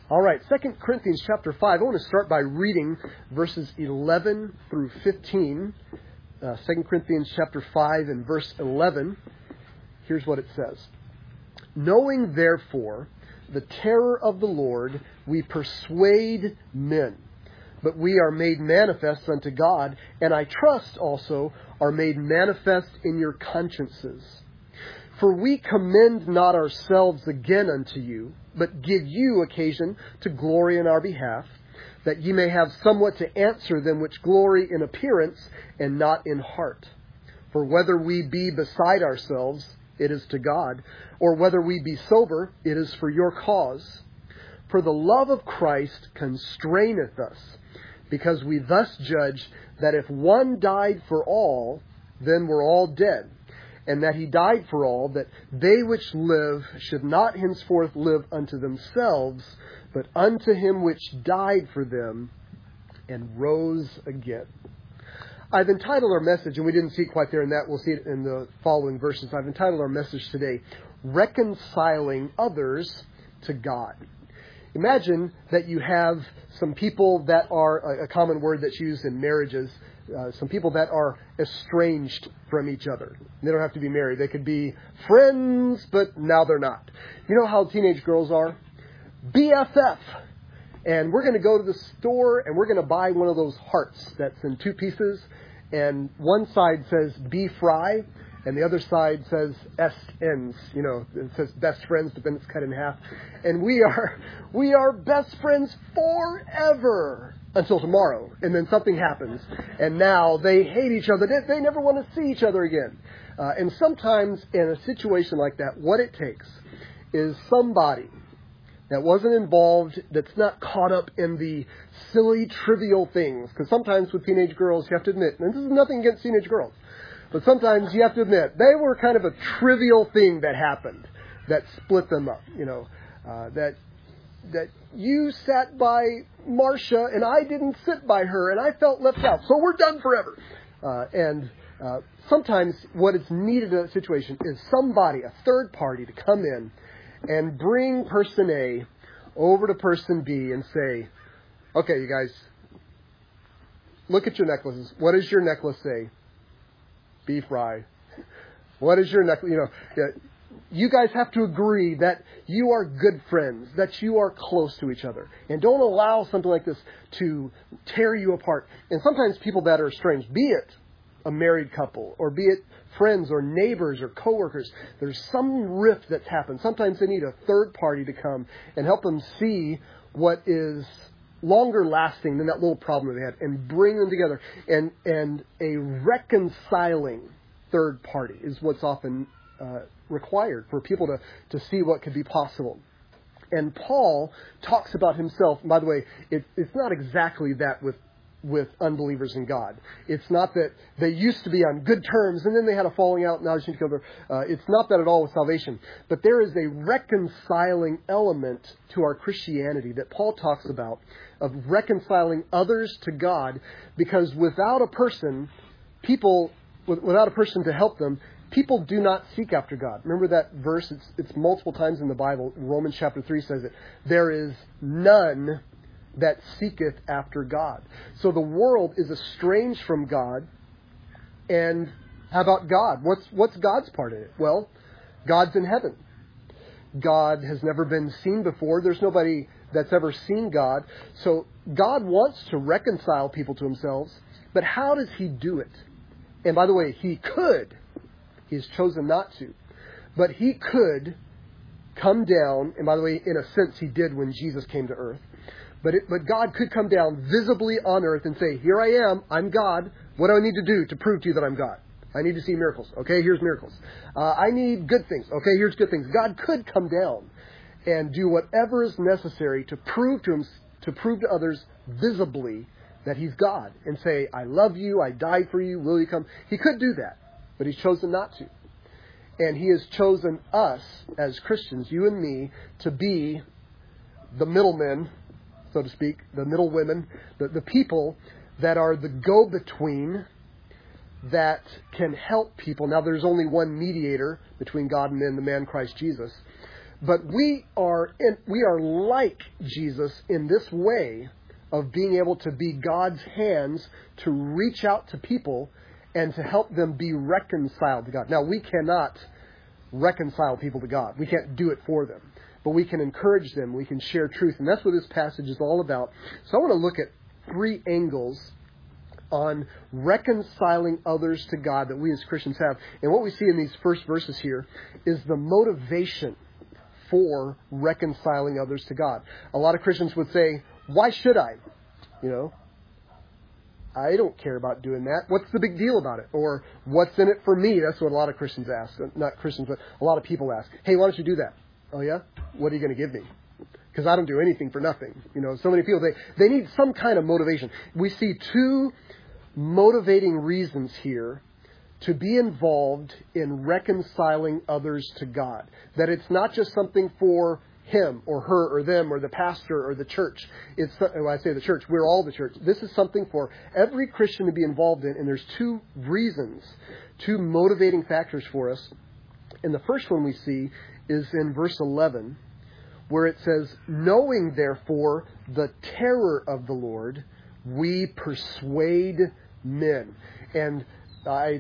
All right, 2 Corinthians chapter 5. I want to start by reading verses 11 through 15. 2 Corinthians chapter 5 and verse 11. Here's what it says. Knowing, therefore, the terror of the Lord, we persuade men. But we are made manifest unto God, and I trust also are made manifest in your consciences. For we commend not ourselves again unto you, but give you occasion to glory in our behalf, that ye may have somewhat to answer them which glory in appearance, and not in heart. For whether we be beside ourselves, it is to God, or whether we be sober, it is for your cause. For the love of Christ constraineth us, because we thus judge that if one died for all, then we're all dead. And that he died for all, that they which live should not henceforth live unto themselves, but unto him which died for them and rose again. I've entitled our message, and we didn't see it quite there in that, we'll see it in the following verses. I've entitled our message today, Reconciling Others to God. Imagine that you have some people that are, a common word that's used in marriages, some people that are estranged from each other. They don't have to be married. They could be friends, but now they're not. You know how teenage girls are? BFF. And we're going to go to the store and we're going to buy one of those hearts that's in two pieces. And one side says be fry and the other side says S-ends. You know, it says best friends, but then it's cut in half. And we are best friends forever. Until tomorrow, and then something happens, and now they hate each other. They never want to see each other again. And sometimes in a situation like that, what it takes is somebody that wasn't involved, that's not caught up in the silly, trivial things. Because sometimes with teenage girls, you have to admit, and this is nothing against teenage girls, but sometimes you have to admit, they were kind of a trivial thing that happened that split them up, you know, that you sat by Marcia and I didn't sit by her and I felt left out. So we're done forever. Sometimes what is needed in that situation is somebody, a third party, to come in and bring person A over to person B and say, okay, you guys, look at your necklaces. What does your necklace say? Be fry. What is your necklace? You know, you guys have to agree that you are good friends, that you are close to each other. And don't allow something like this to tear you apart. And sometimes people that are estranged, be it a married couple, or be it friends or neighbors or coworkers, there's some rift that's happened. Sometimes they need a third party to come and help them see what is longer lasting than that little problem that they had and bring them together. And a reconciling third party is what's often required for people to see what could be possible. And Paul talks about himself, and by the way, it's not exactly that with unbelievers in God. It's not that they used to be on good terms and then they had a falling out and now they need to go there. It's not that at all with salvation. But there is a reconciling element to our Christianity that Paul talks about, of reconciling others to God, because without a person to help them, people do not seek after God. Remember that verse? It's multiple times in the Bible. Romans chapter 3 says it. There is none that seeketh after God. So the world is estranged from God. And how about God? What's God's part in it? Well, God's in heaven. God has never been seen before. There's nobody that's ever seen God. So God wants to reconcile people to himself. But how does he do it? And by the way, he could. He's chosen not to. But he could come down, and by the way, in a sense he did when Jesus came to earth. But God could come down visibly on earth and say, here I am, I'm God. What do I need to do to prove to you that I'm God? I need to see miracles. Okay, here's miracles. I need good things. Okay, here's good things. God could come down and do whatever is necessary to prove to others visibly that he's God and say, I love you, I died for you, will you come? He could do that. But he's chosen not to. And he has chosen us as Christians, you and me, to be the middlemen, so to speak, the middle women, the people that are the go-between that can help people. Now, there's only one mediator between God and men, the man Christ Jesus. But we are like Jesus in this way of being able to be God's hands to reach out to people and to help them be reconciled to God. Now, we cannot reconcile people to God. We can't do it for them. But we can encourage them. We can share truth. And that's what this passage is all about. So I want to look at 3 angles on reconciling others to God that we as Christians have. And what we see in these first verses here is the motivation for reconciling others to God. A lot of Christians would say, why should I? I don't care about doing that. What's the big deal about it? Or what's in it for me? That's what a lot of Christians ask. Not Christians, but a lot of people ask. Hey, why don't you do that? Oh, yeah? What are you going to give me? Because I don't do anything for nothing. So many people, they need some kind of motivation. We see 2 motivating reasons here to be involved in reconciling others to God. That it's not just something for him or her or them or the pastor or the church. When I say the church, we're all the church. This is something for every Christian to be involved in. And there's 2 reasons, 2 motivating factors for us. And the first one we see is in verse 11, where it says, knowing therefore the terror of the Lord, we persuade men. And I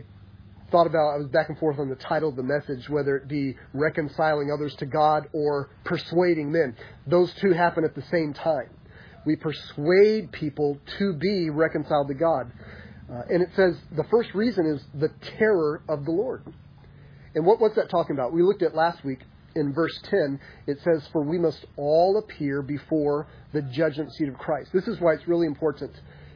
was back and forth on the title of the message, whether it be reconciling others to God or persuading men. Those 2 happen at the same time. We persuade people to be reconciled to God. And it says the first reason is the terror of the Lord. And what's that talking about? We looked at last week in verse 10. It says, for we must all appear before the judgment seat of Christ. This is why it's really important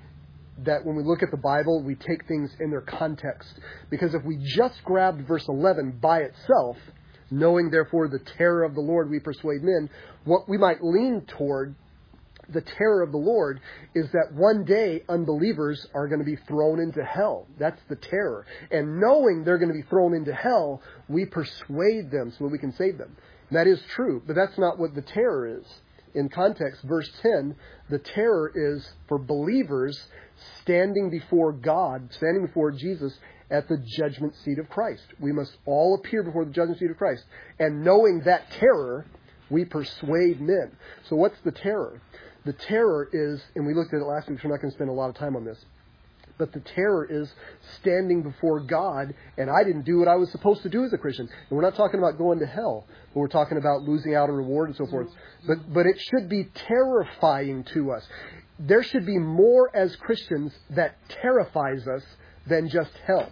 that when we look at the Bible, we take things in their context. Because if we just grabbed verse 11 by itself, knowing therefore the terror of the Lord we persuade men, what we might lean toward the terror of the Lord is that one day unbelievers are going to be thrown into hell. That's the terror. And knowing they're going to be thrown into hell, we persuade them so that we can save them. And that is true, but that's not what the terror is. In context, verse 10, the terror is for believers standing before God, standing before Jesus at the judgment seat of Christ. We must all appear before the judgment seat of Christ. And knowing that terror, we persuade men. So what's the terror? The terror is, and we looked at it last week, so we're not going to spend a lot of time on this, but the terror is standing before God, and I didn't do what I was supposed to do as a Christian. And we're not talking about going to hell, but we're talking about losing out on reward and so forth. But it should be terrifying to us. There should be more as Christians that terrifies us than just hell.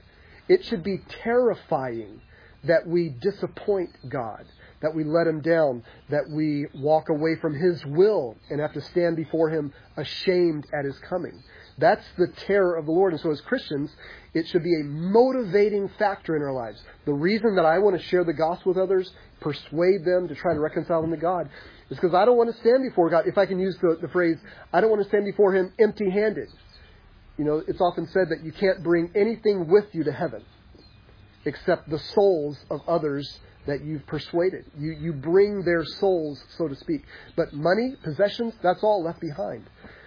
It should be terrifying that we disappoint God, that we let Him down, that we walk away from His will and have to stand before Him ashamed at His coming. That's the terror of the Lord. And so as Christians, it should be a motivating factor in our lives. The reason that I want to share the gospel with others, persuade them to try to reconcile them to God, is because I don't want to stand before God. If I can use the phrase, I don't want to stand before Him empty-handed. It's often said that you can't bring anything with you to heaven except the souls of others that you've persuaded. You bring their souls, so to speak. But money, possessions, that's all left behind.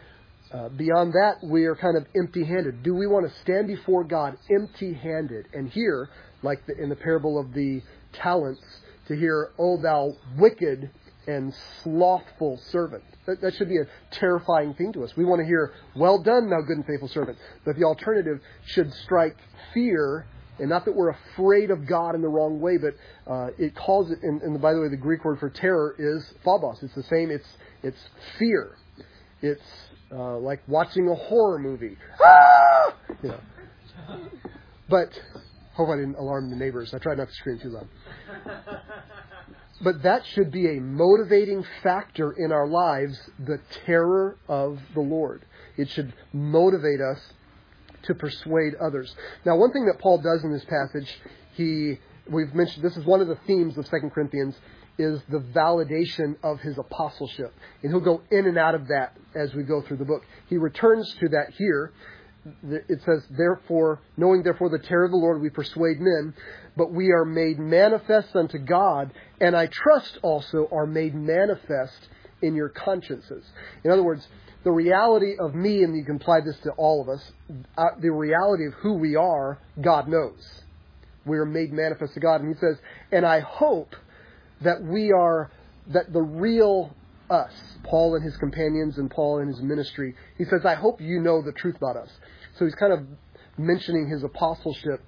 Beyond that, we are kind of empty-handed. Do we want to stand before God empty-handed? And here, like in the parable of the talents, to hear, "O thou wicked and slothful servant." That should be a terrifying thing to us. We want to hear, "Well done, thou good and faithful servant." But the alternative should strike fear. And not that we're afraid of God in the wrong way, but it calls it, and by the way, the Greek word for terror is phobos. It's the same. It's fear. It's like watching a horror movie. But hope I didn't alarm the neighbors. I tried not to scream too loud. But that should be a motivating factor in our lives, the terror of the Lord. It should motivate us to persuade others. Now, one thing that Paul does in this passage, we've mentioned, this is one of the themes of 2 Corinthians, is the validation of his apostleship. And he'll go in and out of that as we go through the book. He returns to that here. It says, knowing therefore the terror of the Lord, we persuade men, but we are made manifest unto God, and I trust also are made manifest in your consciences. In other words, the reality of me, and you can apply this to all of us, the reality of who we are, God knows. We are made manifest to God. And he says, and I hope that that the real us, Paul and his companions and Paul and his ministry, he says, I hope you know the truth about us. So he's kind of mentioning his apostleship,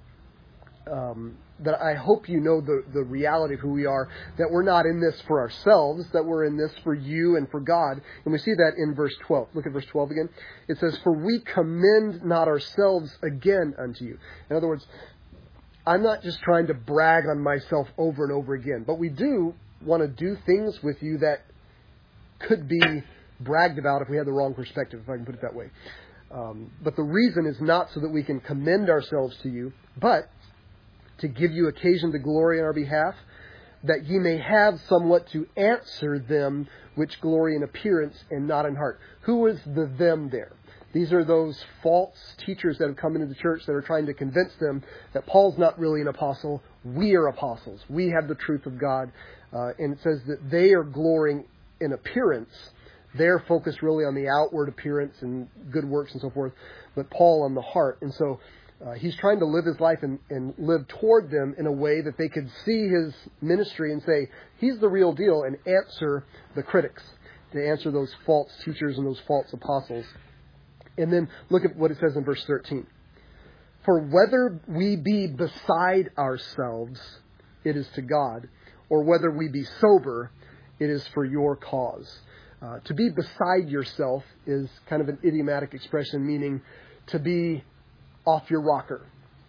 that I hope you know the reality of who we are, that we're not in this for ourselves, that we're in this for you and for God. And we see that in verse 12. Look at verse 12 again. It says, for we commend not ourselves again unto you. In other words, I'm not just trying to brag on myself over and over again, but we do want to do things with you that could be bragged about if we had the wrong perspective, if I can put it that way. But the reason is not so that we can commend ourselves to you, but to give you occasion to glory on our behalf, that ye may have somewhat to answer them which glory in appearance and not in heart. Who is the them there? These are those false teachers that have come into the church that are trying to convince them that Paul's not really an apostle. We are apostles. We have the truth of God. And it says that they are glorying in appearance. They're focused really on the outward appearance and good works and so forth, but Paul on the heart. And so he's trying to live his life and live toward them in a way that they could see his ministry and say, he's the real deal, and answer the critics, to answer those false teachers and those false apostles. And then look at what it says in verse 13. For whether we be beside ourselves, it is to God, or whether we be sober, it is for your cause. To be beside yourself is kind of an idiomatic expression, meaning to be off your rocker.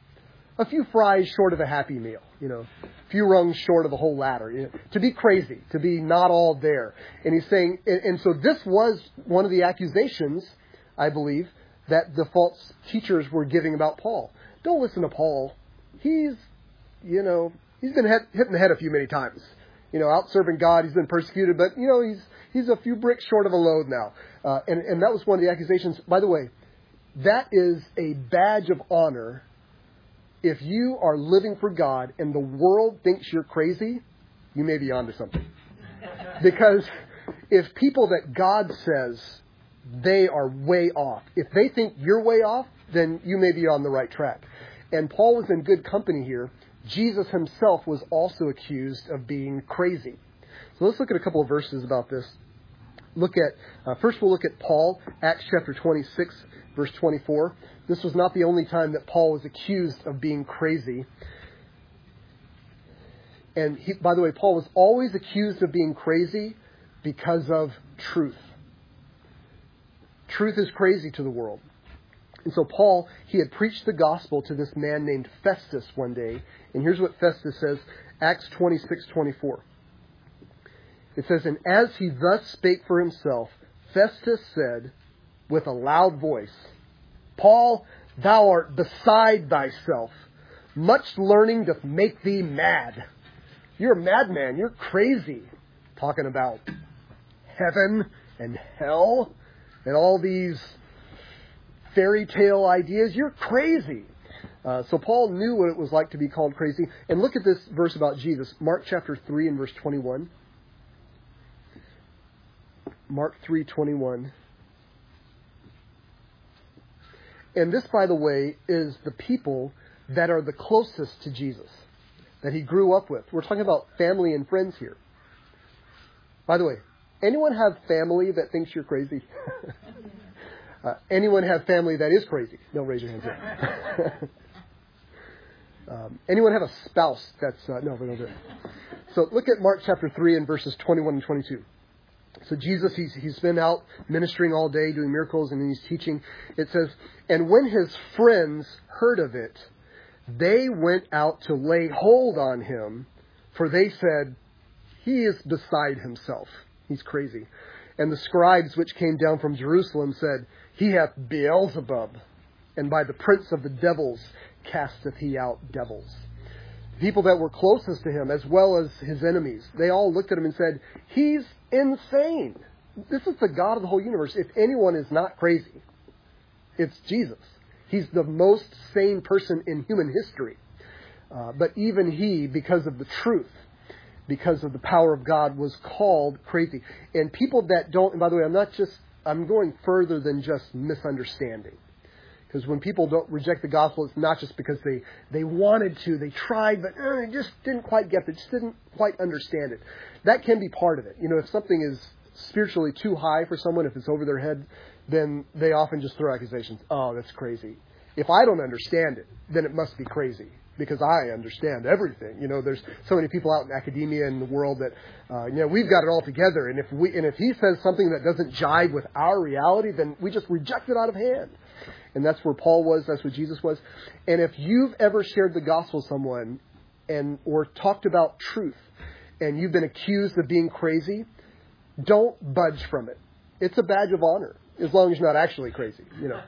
A few fries short of a happy meal, a few rungs short of a whole ladder. To be crazy, to be not all there. And he's saying, and so this was one of the accusations, I believe, that the false teachers were giving about Paul. Don't listen to Paul. He's been hit in the head many times. Out serving God, he's been persecuted, but, he's a few bricks short of a load now. And that was one of the accusations. By the way, that is a badge of honor. If you are living for God and the world thinks you're crazy, you may be onto something. Because if people that God says they are way off, if they think you're way off, then you may be on the right track. And Paul was in good company here. Jesus himself was also accused of being crazy. So let's look at a couple of verses about this. First we'll look at Paul, Acts chapter 26, verse 24. This was not the only time that Paul was accused of being crazy. And by the way, Paul was always accused of being crazy because of truth. Truth is crazy to the world. And so Paul, he had preached the gospel to this man named Festus one day. And here's what Festus says, Acts 26:24. It says, and as he thus spake for himself, Festus said with a loud voice, Paul, thou art beside thyself. Much learning doth make thee mad. You're a madman. You're crazy. Talking about heaven and hell and all these fairy tale ideas. You're crazy. So Paul knew what it was like to be called crazy. And look at this verse about Jesus. Mark chapter 3 and verse 21. Mark 3:21. And this, by the way, is the people that are the closest to Jesus, that he grew up with. We're talking about family and friends here. By the way, anyone have family that thinks you're crazy? Anyone have family that is crazy? Don't raise your hands yet. Anyone have a spouse that's... no, we don't do it. So look at Mark chapter 3 and verses 21 and 22. So Jesus, he's been out ministering all day, doing miracles, and then he's teaching. It says, and when his friends heard of it, they went out to lay hold on him, for they said, he is beside himself. He's crazy. And the scribes which came down from Jerusalem said, he hath Beelzebub, and by the prince of the devils casteth he out devils. People that were closest to him, as well as his enemies, they all looked at him and said, he's insane. This is the God of the whole universe. If anyone is not crazy, it's Jesus. He's the most sane person in human history. But even he, because of the truth, because of the power of God, was called crazy. And people that don't, and by the way, I'm going further than just misunderstanding. Because when people don't reject the gospel, it's not just because they wanted to, they tried, but they just didn't quite get it, just didn't quite understand it. That can be part of it. If something is spiritually too high for someone, if it's over their head, then they often just throw accusations. Oh, that's crazy. If I don't understand it, then it must be crazy because I understand everything. There's so many people out in academia and the world that, we've got it all together. And if he says something that doesn't jive with our reality, then we just reject it out of hand. And that's where Paul was. That's what Jesus was. And if you've ever shared the gospel with someone or talked about truth and you've been accused of being crazy, don't budge from it. It's a badge of honor as long as you're not actually crazy.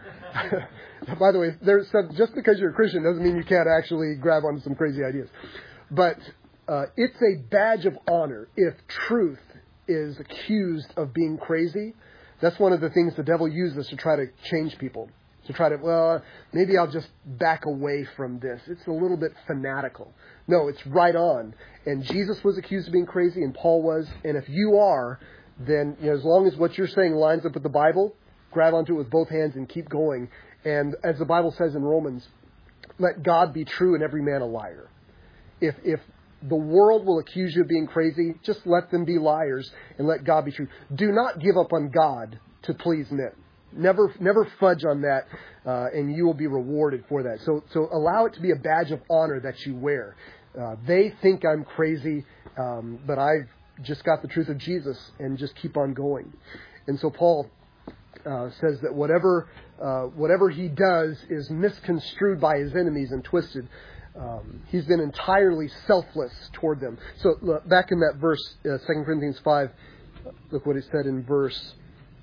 By the way, just because you're a Christian doesn't mean you can't actually grab onto some crazy ideas. But it's a badge of honor if truth is accused of being crazy. That's one of the things the devil uses to try to change people. To try to, maybe I'll just back away from this. It's a little bit fanatical. No, it's right on. And Jesus was accused of being crazy, and Paul was. And if you are, then as long as what you're saying lines up with the Bible, grab onto it with both hands and keep going. And as the Bible says in Romans, let God be true and every man a liar. If the world will accuse you of being crazy, just let them be liars and let God be true. Do not give up on God to please men. Never fudge on that, and you will be rewarded for that. So allow it to be a badge of honor that you wear. They think I'm crazy, but I've just got the truth of Jesus, and just keep on going. And so Paul says that whatever he does is misconstrued by his enemies and twisted. He's been entirely selfless toward them. So look, back in that verse, 2 Corinthians 5, look what it said in verse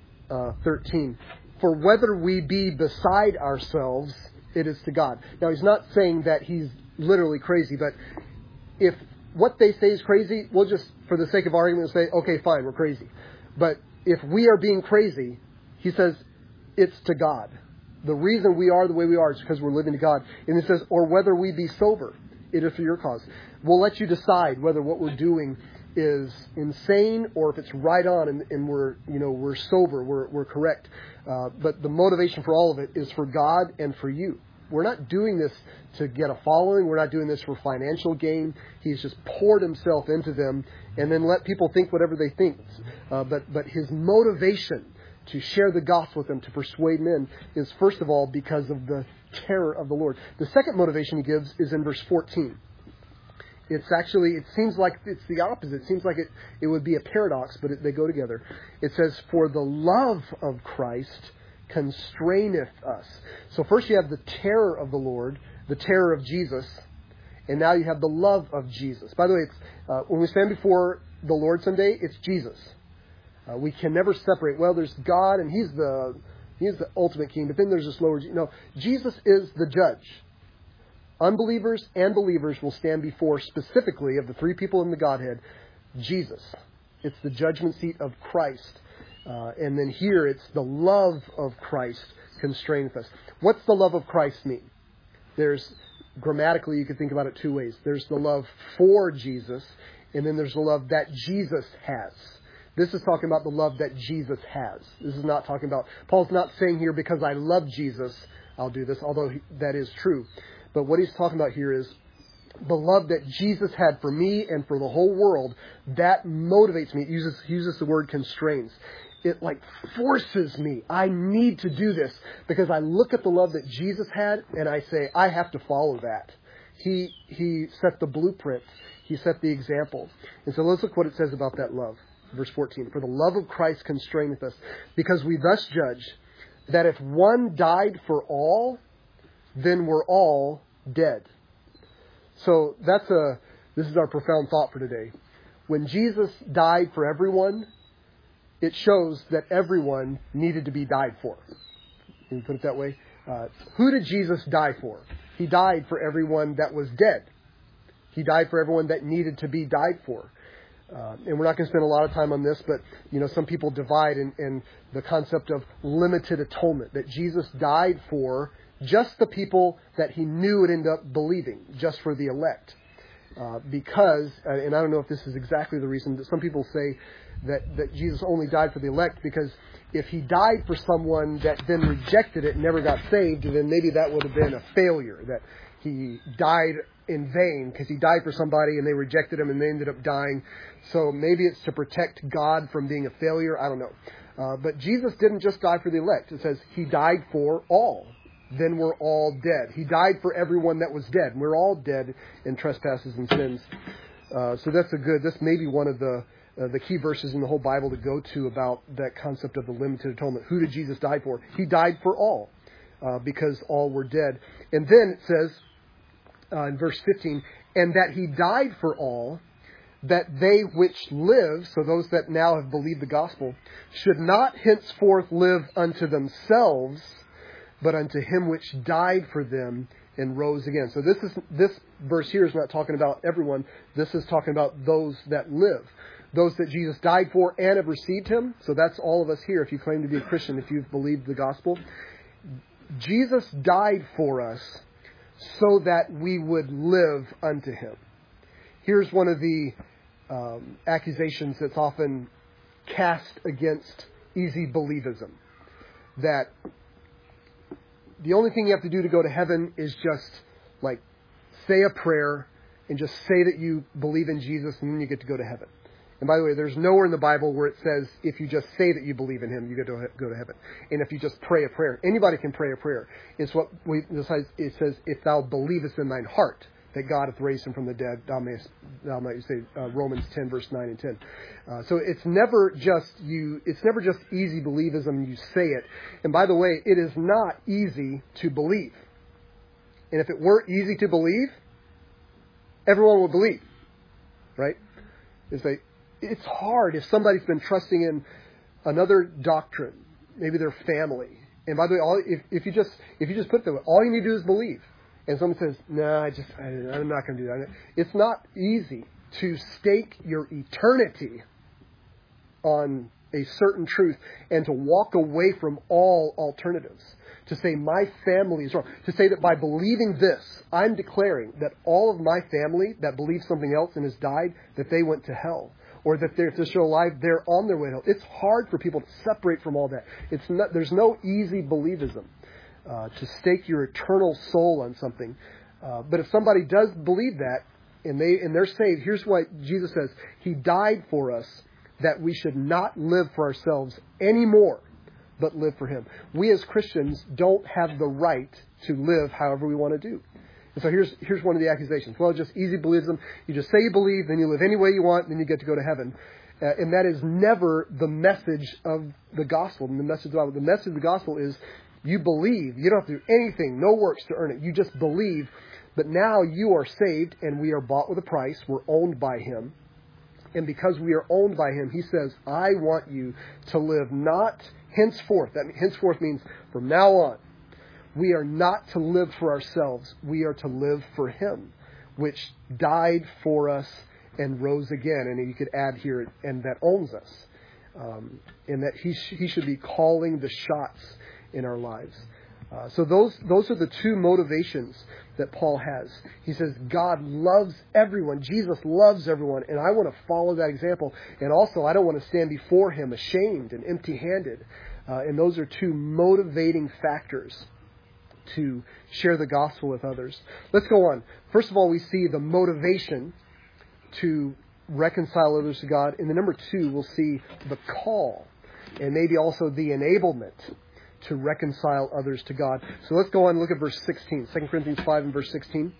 13. For whether we be beside ourselves, it is to God. Now, he's not saying that he's literally crazy, but if what they say is crazy, we'll just, for the sake of argument, say, okay, fine, we're crazy. But if we are being crazy, he says, it's to God. The reason we are the way we are is because we're living to God. And it says, or whether we be sober, it is for your cause. We'll let you decide whether what we're doing is insane or if it's right on and we're sober, we're correct. But the motivation for all of it is for God and for you. We're not doing this to get a following. We're not doing this for financial gain. He's just poured himself into them and then let people think whatever they think. But his motivation to share the gospel with them, to persuade men, is first of all because of the terror of the Lord. The second motivation he gives is in verse 14. It seems like it's the opposite. It seems like it would be a paradox, but they go together. It says, for the love of Christ constraineth us. So first you have the terror of the Lord, the terror of Jesus, and now you have the love of Jesus. By the way, it's, when we stand before the Lord someday, it's Jesus. We can never separate. Well, there's God, and He's the ultimate King, but then there's this lower. No, Jesus is the judge. Unbelievers and believers will stand before, specifically, of the three people in the Godhead, Jesus. It's the judgment seat of Christ. And then here it's the love of Christ constraineth us. What's the love of Christ mean? Grammatically, you could think about it two ways. There's the love for Jesus, and then there's the love that Jesus has. This is talking about the love that Jesus has. This is not talking about, Paul's not saying here, because I love Jesus, I'll do this, although that is true. But what he's talking about here is the love that Jesus had for me and for the whole world. That motivates me. It uses the word constrains. It forces me. I need to do this because I look at the love that Jesus had and I say, I have to follow that. He set the blueprint. He set the example. And so let's look what it says about that love. Verse 14. For the love of Christ constraineth us, because we thus judge that if one died for all, then we're all dead. So this is our profound thought for today. When Jesus died for everyone, it shows that everyone needed to be died for. Can you put it that way? Who did Jesus die for? He died for everyone that was dead. He died for everyone that needed to be died for. And we're not going to spend a lot of time on this, but some people divide in the concept of limited atonement, that Jesus died for just the people that he knew would end up believing, just for the elect. Because, and I don't know if this is exactly the reason, that some people say that Jesus only died for the elect because if he died for someone that then rejected it and never got saved, then maybe that would have been a failure, that he died in vain because he died for somebody and they rejected him and they ended up dying. So maybe it's to protect God from being a failure. I don't know. But Jesus didn't just die for the elect. It says he died for all. Then we're all dead. He died for everyone that was dead. We're all dead in trespasses and sins. So that's maybe one of the key verses in the whole Bible to go to about that concept of the limited atonement. Who did Jesus die for? He died for all, because all were dead. And then it says in verse 15, and that he died for all, that they which live, so those that now have believed the gospel, should not henceforth live unto themselves, but unto him which died for them and rose again. So this verse here is not talking about everyone. This is talking about those that live. Those that Jesus died for and have received him. So that's all of us here if you claim to be a Christian, if you've believed the gospel. Jesus died for us so that we would live unto him. Here's one of the accusations that's often cast against easy believism. That the only thing you have to do to go to heaven is just like say a prayer and just say that you believe in Jesus and then you get to go to heaven. And by the way, there's nowhere in the Bible where it says if you just say that you believe in him, you get to go to heaven. And if you just pray a prayer, anybody can pray a prayer. It's what it says, if thou believest in thine heart that God hath raised him from the dead, thou mayest say, Romans 10 verse 9 and 10. So it's never just easy believism. You say it. And by the way, it is not easy to believe. And if it were easy to believe, everyone would believe, right? It's hard if somebody's been trusting in another doctrine, maybe their family. And by the way, if you just put it that way, all you need to do is believe. And someone says, "No, I'm not going to do that." It's not easy to stake your eternity on a certain truth and to walk away from all alternatives. To say my family is wrong. To say that by believing this, I'm declaring that all of my family that believes something else and has died, that they went to hell. Or that if they're still alive, they're on their way to hell. It's hard for people to separate from all that. There's no easy believism to stake your eternal soul on something. But if somebody does believe that and they're saved, here's what Jesus says: he died for us that we should not live for ourselves anymore, but live for him. We as Christians don't have the right to live however we want to do. And so here's one of the accusations. Well, just easy believism. You just say you believe, then you live any way you want, and then you get to go to heaven. And that is never the message of the gospel. And the message of the gospel is you believe. You don't have to do anything, no works to earn it. You just believe. But now you are saved, and we are bought with a price. We're owned by him. And because we are owned by him, he says, I want you to live not henceforth. That henceforth means from now on. We are not to live for ourselves. We are to live for him, which died for us and rose again. And you could add here, and that owns us. And that he should be calling the shots in our lives. So those are the two motivations that Paul has. He says, God loves everyone. Jesus loves everyone. And I want to follow that example. And also, I don't want to stand before him ashamed and empty-handed. And those are two motivating factors to share the gospel with others. Let's go on. First of all, we see the motivation to reconcile others to God. And then number two, we'll see the call and maybe also the enablement to reconcile others to God. So let's go on and look at verse 16, 2 Corinthians 5 and verse 16.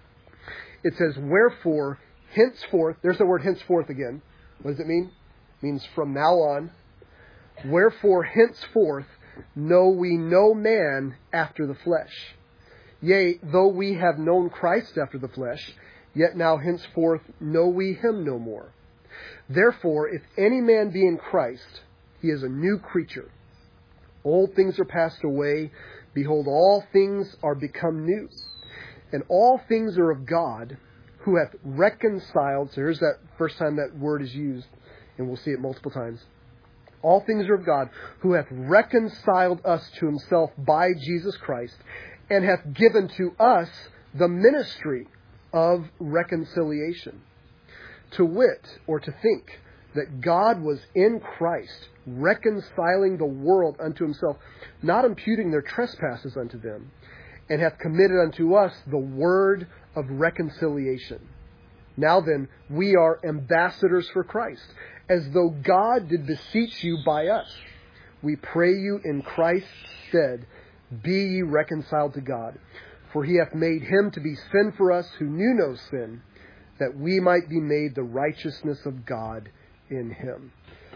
It says, wherefore, henceforth, there's the word henceforth again. What does it mean? It means from now on. Wherefore, henceforth, know we no man after the flesh. Yea, though we have known Christ after the flesh, yet now henceforth know we him no more. Therefore, if any man be in Christ, he is a new creature. Old things are passed away. Behold, all things are become new. And all things are of God, who hath reconciled. So here's that first time that word is used, and we'll see it multiple times. All things are of God, who hath reconciled us to himself by Jesus Christ, and hath given to us the ministry of reconciliation. To wit, or to think, that God was in Christ, reconciling the world unto himself, not imputing their trespasses unto them, and hath committed unto us the word of reconciliation. Now then, we are ambassadors for Christ, as though God did beseech you by us. We pray you in Christ's stead, be ye reconciled to God. For he hath made him to be sin for us who knew no sin, that we might be made the righteousness of God in him.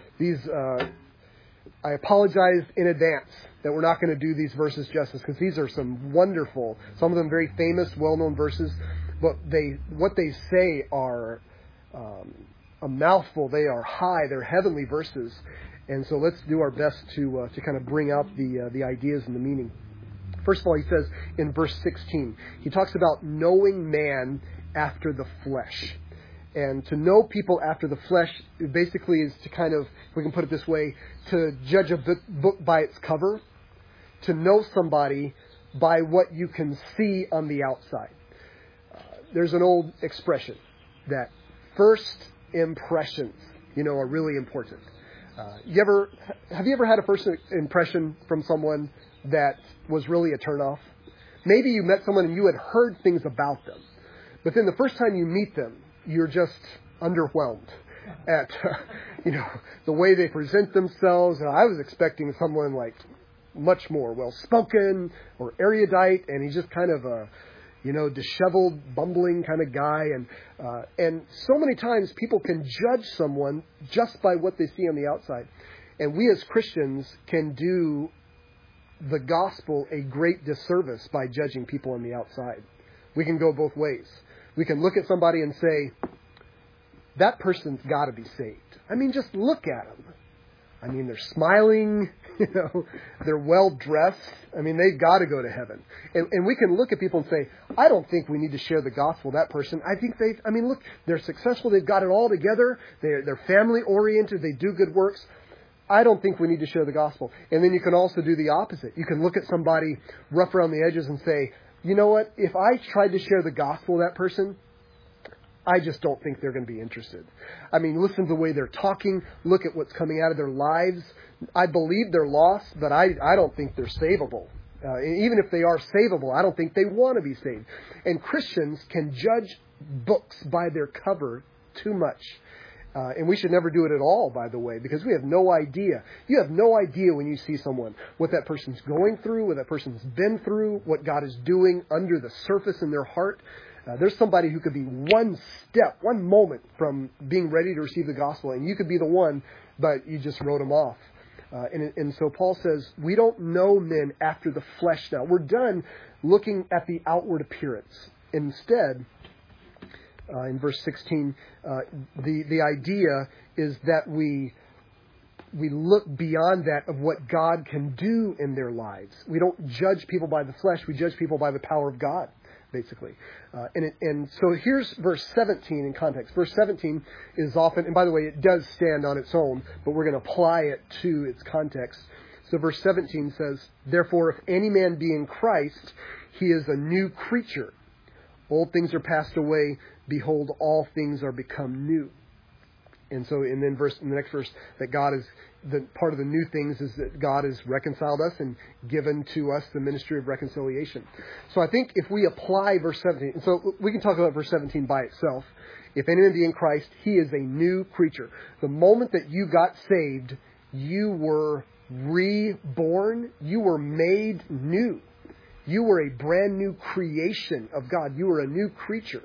I apologize in advance that we're not going to do these verses justice, because these are some wonderful, some of them very famous, well-known verses, but what they say are a mouthful. They are high. They're heavenly verses. And so let's do our best to kind of bring out the ideas and the meaning. First of all, he says in verse 16, he talks about knowing man after the flesh. And to know people after the flesh basically is to kind of, if we can put it this way, to judge a book by its cover, to know somebody by what you can see on the outside. There's an old expression that first impressions, are really important. Have you ever had a first impression from someone that was really a turnoff? Maybe you met someone and you had heard things about them, but then the first time you meet them, you're just underwhelmed at the way they present themselves. And I was expecting someone like much more well-spoken or erudite, and he's just kind of a disheveled, bumbling kind of guy. And so many times people can judge someone just by what they see on the outside. And we as Christians can do the gospel a great disservice by judging people on the outside. We can go both ways. We can look at somebody and say, that person's got to be saved. I mean, just look at them. I mean, they're smiling, they're well dressed. I mean, they've got to go to heaven. And we can look at people and say, I don't think we need to share the gospel with that person. I think look, they're successful. They've got it all together. They're family oriented. They do good works. I don't think we need to share the gospel. And then you can also do the opposite. You can look at somebody rough around the edges and say, you know what? If I tried to share the gospel with that person, I just don't think they're going to be interested. I mean, listen to the way they're talking. Look at what's coming out of their lives. I believe they're lost, but I don't think they're savable. Even if they are savable, I don't think they want to be saved. And Christians can judge books by their cover too much. And we should never do it at all, by the way, because we have no idea. You have no idea when you see someone, what that person's going through, what that person's been through, what God is doing under the surface in their heart. There's somebody who could be one moment from being ready to receive the gospel, and you could be the one, but you just wrote them off. And so Paul says, we don't know men after the flesh now. We're done looking at the outward appearance. Instead, in verse 16, the idea is that we look beyond that of what God can do in their lives. We don't judge people by the flesh. We judge people by the power of God, basically. And so here's verse 17 in context. Verse 17 is often, and by the way, it does stand on its own, but we're going to apply it to its context. So verse 17 says, therefore, if any man be in Christ, he is a new creature. Old things are passed away. Behold, all things are become new. And so in the next verse, that God is, the part of the new things is that God has reconciled us and given to us the ministry of reconciliation. So I think if we apply verse 17, and so we can talk about verse 17 by itself. If anyone be in Christ, he is a new creature. The moment that you got saved, you were reborn. You were made new. You were a brand new creation of God. You were a new creature.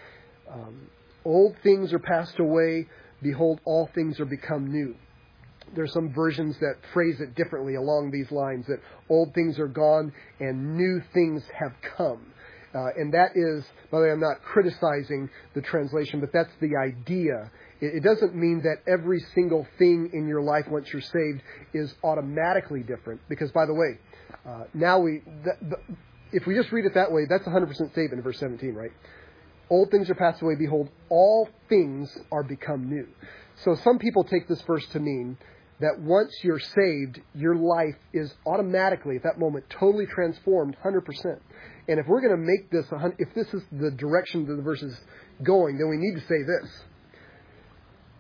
Old things are passed away. Behold, all things are become new. There's some versions that phrase it differently along these lines, that old things are gone and new things have come. And that is, by the way, I'm not criticizing the translation, but that's the idea. It doesn't mean that every single thing in your life once you're saved is automatically different. Because, by the way, if we just read it that way, that's 100% saved in verse 17, right? Old things are passed away. Behold, all things are become new. So some people take this verse to mean that once you're saved, your life is automatically, at that moment, totally transformed 100%. And if we're going to make this, if this is the direction that the verse is going, then we need to say this.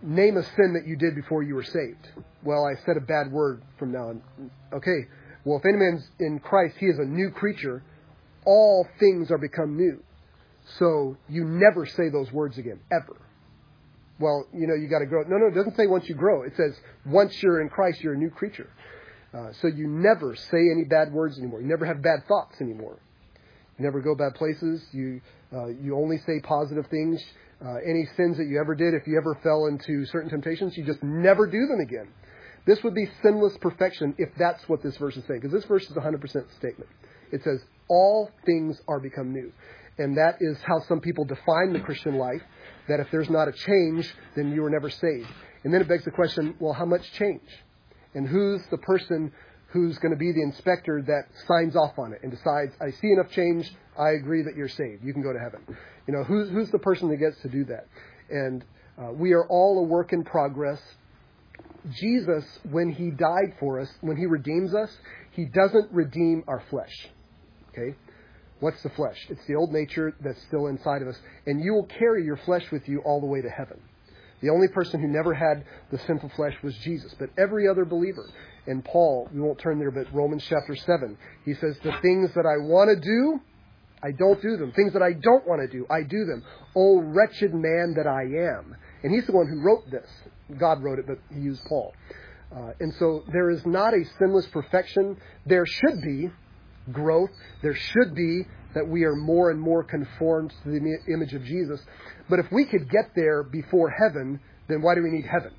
name a sin that you did before you were saved. Well, I said a bad word from now on. Okay, well, if any man's in Christ, he is a new creature. All things are become new. So you never say those words again, ever. Well, you got to grow. No, it doesn't say once you grow. It says once you're in Christ, you're a new creature. So you never say any bad words anymore. You never have bad thoughts anymore. You never go bad places. You only say positive things. Any sins that you ever did, if you ever fell into certain temptations, you just never do them again. This would be sinless perfection if that's what this verse is saying. Because this verse is a 100% statement. It says, all things are become new. And that is how some people define the Christian life, that if there's not a change, then you were never saved. And then it begs the question, well, how much change? And who's the person who's going to be the inspector that signs off on it and decides, I see enough change, I agree that you're saved, you can go to heaven. Who's the person that gets to do that? And we are all a work in progress. Jesus, when he died for us, when he redeems us, he doesn't redeem our flesh. Okay? What's the flesh? It's the old nature that's still inside of us. And you will carry your flesh with you all the way to heaven. The only person who never had the sinful flesh was Jesus, but every other believer. And Paul, we won't turn there, but Romans chapter 7, he says, the things that I want to do, I don't do them. Things that I don't want to do, I do them. Oh, wretched man that I am. And he's the one who wrote this. God wrote it, but he used Paul. And so there is not a sinless perfection. There should be growth. There should be that we are more and more conformed to the image of Jesus. But if we could get there before heaven, then why do we need heaven?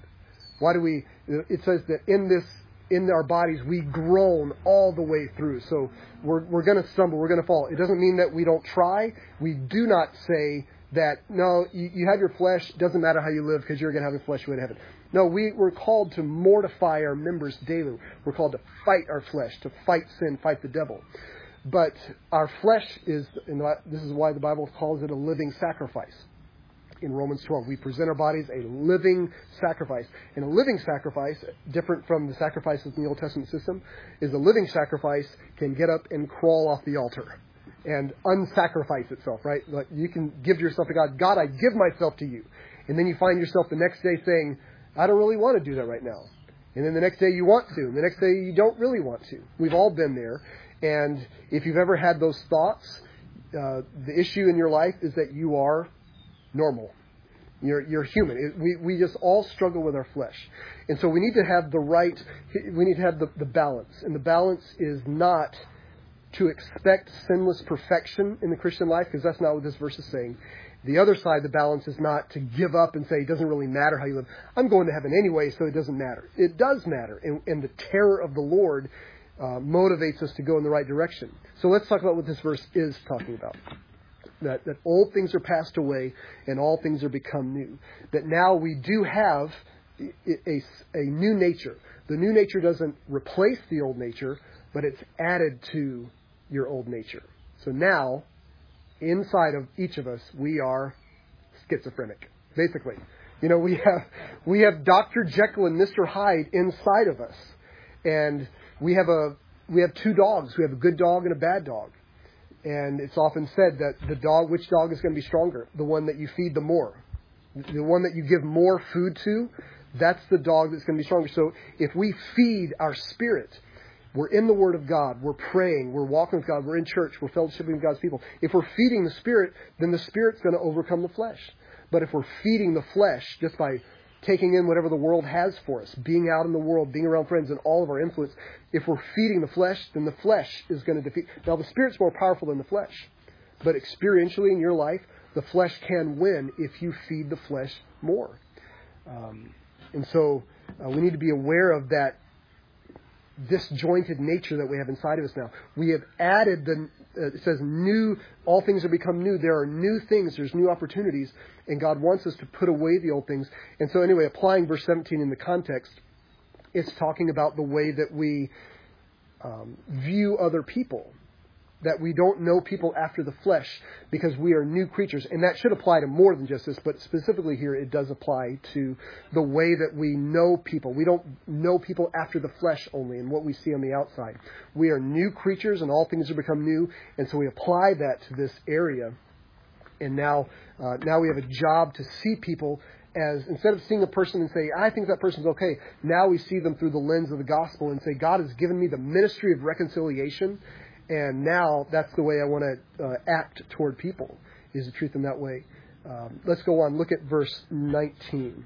It says that in our bodies, we groan all the way through. So we're going to stumble, we're going to fall. It doesn't mean that we don't try. We do not say that, no, you have your flesh, doesn't matter how you live because you're going to have your flesh, you go to heaven. No, we're called to mortify our members daily. We're called to fight our flesh, to fight sin, fight the devil. But our flesh is, and this is why the Bible calls it a living sacrifice. In Romans 12, we present our bodies a living sacrifice. And a living sacrifice, different from the sacrifices in the Old Testament system, is a living sacrifice can get up and crawl off the altar and unsacrifice itself, right? Like you can give yourself to God. God, I give myself to you. And then you find yourself the next day saying, I don't really want to do that right now. And then the next day you want to. And the next day you don't really want to. We've all been there. And if you've ever had those thoughts, the issue in your life is that you are normal. You're human. We just all struggle with our flesh. And so we need to have the balance. And the balance is not to expect sinless perfection in the Christian life, because that's not what this verse is saying. The other side of the balance is not to give up and say, it doesn't really matter how you live. I'm going to heaven anyway, so it doesn't matter. It does matter. And the terror of the Lord motivates us to go in the right direction. So let's talk about what this verse is talking about. That old things are passed away and all things are become new. That now we do have a new nature. The new nature doesn't replace the old nature, but it's added to your old nature. So now, inside of each of us, we are schizophrenic, basically. We have Dr. Jekyll and Mr. Hyde inside of us. And we have two dogs. We have a good dog and a bad dog. And it's often said that which dog is going to be stronger? The one that you feed the more. The one that you give more food to, that's the dog that's going to be stronger. So if we feed our spirit, we're in the Word of God, we're praying, we're walking with God, we're in church, we're fellowshipping with God's people. If we're feeding the Spirit, then the Spirit's going to overcome the flesh. But if we're feeding the flesh just by taking in whatever the world has for us, being out in the world, being around friends, and all of our influence, if we're feeding the flesh, then the flesh is going to defeat. Now, the Spirit's more powerful than the flesh. But experientially in your life, the flesh can win if you feed the flesh more. And so we need to be aware of that disjointed nature that we have inside of us now. We have added it says new, all things have become new. There are new things, there's new opportunities, and God wants us to put away the old things. And so anyway, applying verse 17 in the context, it's talking about the way that we view other people. That we don't know people after the flesh because we are new creatures. And that should apply to more than just this, but specifically here it does apply to the way that we know people. We don't know people after the flesh only and what we see on the outside. We are new creatures and all things have become new. And so we apply that to this area. And now we have a job to see people as instead of seeing a person and say, I think that person's okay, now we see them through the lens of the gospel and say, God has given me the ministry of reconciliation, and now that's the way I want to act toward people, is to treat them that way. Let's go on. Look at verse 19.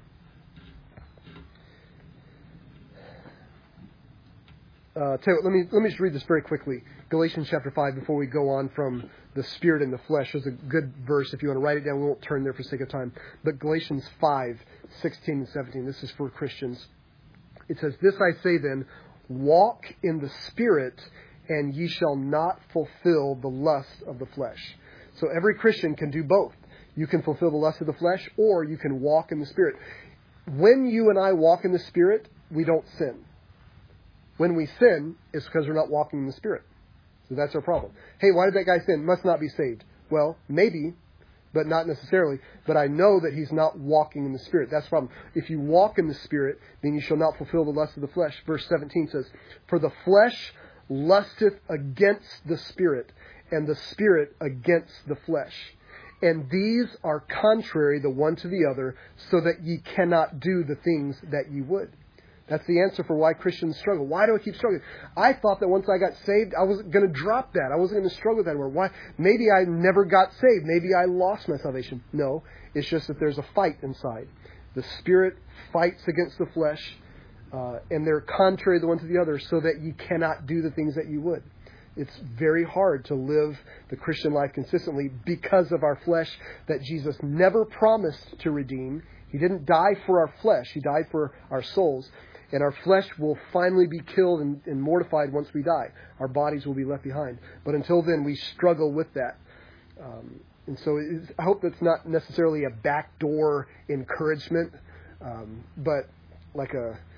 Tell you what, let me just read this very quickly. Galatians chapter 5, before we go on from the spirit and the flesh. There's a good verse if you want to write it down. We won't turn there for sake of time. But Galatians 5, 16 and 17. This is for Christians. It says, This I say then, walk in the Spirit, and ye shall not fulfill the lust of the flesh. So every Christian can do both. You can fulfill the lust of the flesh, or you can walk in the Spirit. When you and I walk in the Spirit, we don't sin. When we sin, it's because we're not walking in the Spirit. So that's our problem. Hey, why did that guy sin? Must not be saved. Well, maybe, but not necessarily. But I know that he's not walking in the Spirit. That's the problem. If you walk in the Spirit, then you shall not fulfill the lust of the flesh. Verse 17 says, For the flesh lusteth against the Spirit, and the Spirit against the flesh. And these are contrary the one to the other, so that ye cannot do the things that ye would. That's the answer for why Christians struggle. Why do I keep struggling? I thought that once I got saved, I wasn't going to drop that. I wasn't going to struggle with that anymore. Why? Maybe I never got saved. Maybe I lost my salvation. No, it's just that there's a fight inside. The Spirit fights against the flesh, and they're contrary the one to the other, so that you cannot do the things that you would. It's very hard to live the Christian life consistently because of our flesh that Jesus never promised to redeem. He didn't die for our flesh. He died for our souls. And our flesh will finally be killed and mortified once we die. Our bodies will be left behind. But until then, we struggle with that. And so I hope that's not necessarily a backdoor encouragement, but like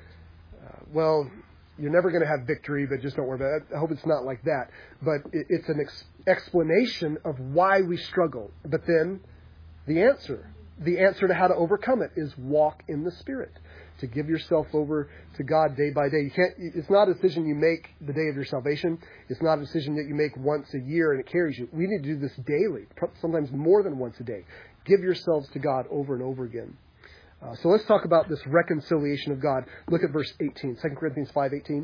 well, you're never going to have victory, but just don't worry about it. I hope it's not like that. But it's an explanation of why we struggle. But then the answer to how to overcome it is walk in the Spirit. To give yourself over to God day by day. It's not a decision you make the day of your salvation. It's not a decision that you make once a year and it carries you. We need to do this daily, sometimes more than once a day. Give yourselves to God over and over again. So let's talk about this reconciliation of God. Look at verse 18, 2 Corinthians 5:18.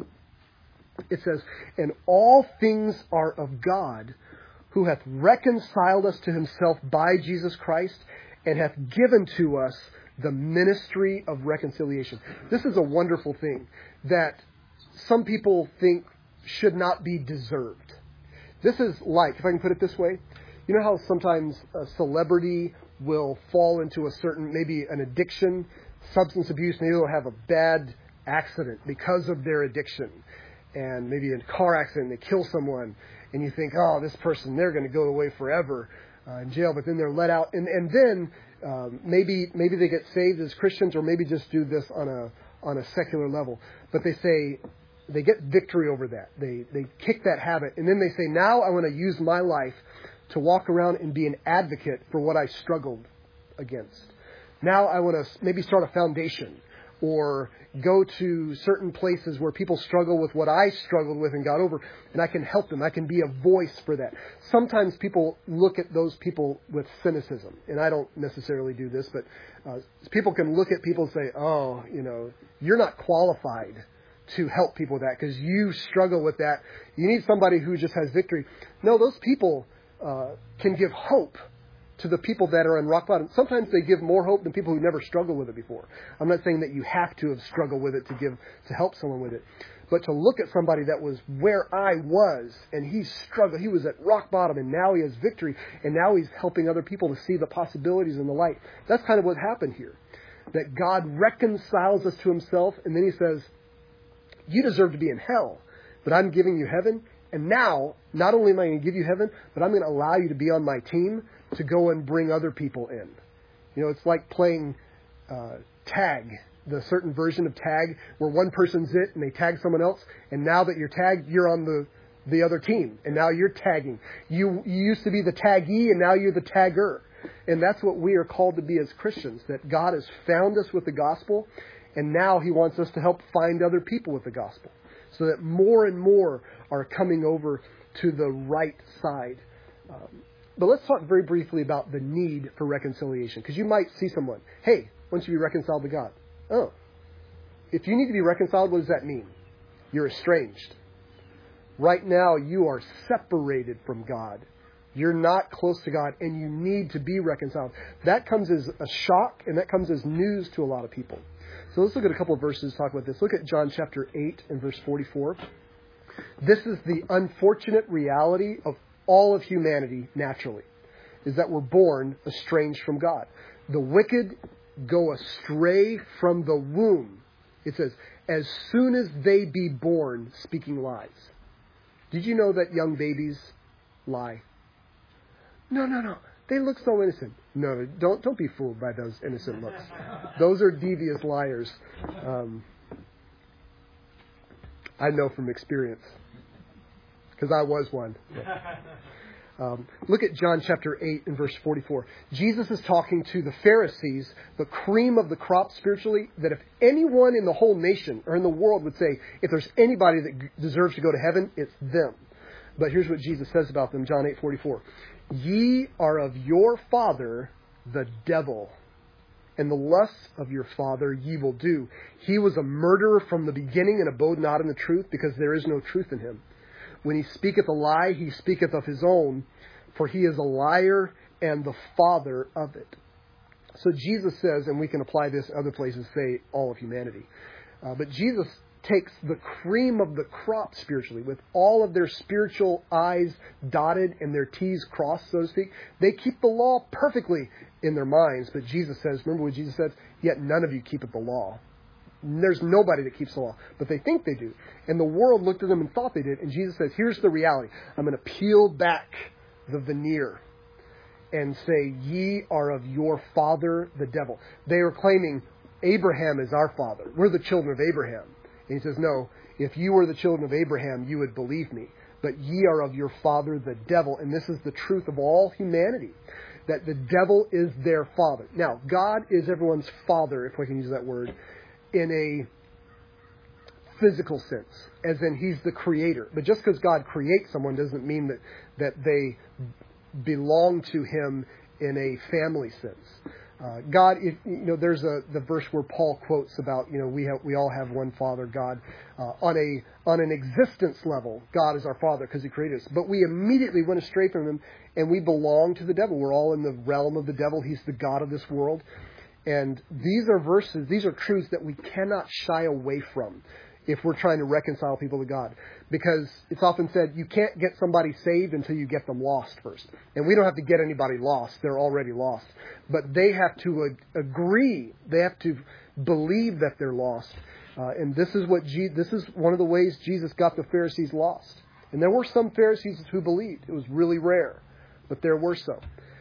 It says, And all things are of God, who hath reconciled us to himself by Jesus Christ, and hath given to us the ministry of reconciliation. This is a wonderful thing that some people think should not be deserved. This is like, if I can put it this way, you know how sometimes a celebrity will fall into a certain, maybe an addiction, substance abuse, maybe they'll have a bad accident because of their addiction. And maybe a car accident, they kill someone, and you think, oh, this person, they're going to go away forever in jail, but then they're let out. And then maybe they get saved as Christians, or maybe just do this on a secular level. But they say they get victory over that. They kick that habit, and then they say, now I want to use my life to walk around and be an advocate for what I struggled against. Now I want to maybe start a foundation, or go to certain places where people struggle with what I struggled with and got over, and I can help them. I can be a voice for that. Sometimes people look at those people with cynicism, and I don't necessarily do this, but people can look at people and say, oh, you're not qualified to help people with that because you struggle with that. You need somebody who just has victory. No, those people can give hope to the people that are on rock bottom. Sometimes they give more hope than people who never struggled with it before. I'm not saying that you have to have struggled with it to help someone with it. But to look at somebody that was where I was, and he struggled, he was at rock bottom, and now he has victory, and now he's helping other people to see the possibilities and the light. That's kind of what happened here. That God reconciles us to himself, and then he says, you deserve to be in hell, but I'm giving you heaven. And now, not only am I going to give you heaven, but I'm going to allow you to be on my team to go and bring other people in. It's like playing tag, the certain version of tag where one person's it and they tag someone else. And now that you're tagged, you're on the other team. And now you're tagging. You used to be the taggee, and now you're the tagger. And that's what we are called to be as Christians, that God has found us with the gospel, and now he wants us to help find other people with the gospel, so that more and more are coming over to the right side. But let's talk very briefly about the need for reconciliation. Because you might see someone, hey, once you be reconciled to God? Oh. If you need to be reconciled, what does that mean? You're estranged. Right now, you are separated from God. You're not close to God, and you need to be reconciled. That comes as a shock, and that comes as news to a lot of people. So let's look at a couple of verses to talk about this. Look at John chapter 8 and verse 44. This is the unfortunate reality of all of humanity naturally, is that we're born estranged from God. The wicked go astray from the womb. It says, as soon as they be born, speaking lies. Did you know that young babies lie? No. They look so innocent. No, don't be fooled by those innocent looks. Those are devious liars. I know from experience, because I was one. Look at John chapter 8 and verse 44. Jesus is talking to the Pharisees, the cream of the crop spiritually, that if anyone in the whole nation or in the world would say, if there's anybody that deserves to go to heaven, it's them. But here's what Jesus says about them, John 8:44. Ye are of your father, the devil, and the lusts of your father ye will do. He was a murderer from the beginning and abode not in the truth, because there is no truth in him. When he speaketh a lie, he speaketh of his own, for he is a liar and the father of it. So Jesus says, and we can apply this other places, say all of humanity. But Jesus takes the cream of the crop spiritually, with all of their spiritual I's dotted and their T's crossed, so to speak. They keep the law perfectly in their minds. But Jesus says, remember what Jesus said? Yet none of you keepeth the law. There's nobody that keeps the law, but they think they do. And the world looked at them and thought they did. And Jesus says, here's the reality. I'm going to peel back the veneer and say, ye are of your father, the devil. They are claiming Abraham is our father. We're the children of Abraham. And he says, no, if you were the children of Abraham, you would believe me. But ye are of your father, the devil. And this is the truth of all humanity, that the devil is their father. Now, God is everyone's father, if I can use that word, in a physical sense, as in he's the creator. But just because God creates someone doesn't mean that they belong to him in a family sense. God, there's the verse where Paul quotes about, we all have one Father, God. On an existence level, God is our Father because he created us. But we immediately went astray from him, and we belong to the devil. We're all in the realm of the devil. He's the God of this world. And these are verses, these are truths that we cannot shy away from if we're trying to reconcile people to God. Because it's often said, you can't get somebody saved until you get them lost first. And we don't have to get anybody lost. They're already lost. But they have to agree. They have to believe that they're lost. And this is one of the ways Jesus got the Pharisees lost. And there were some Pharisees who believed. It was really rare. But there were some.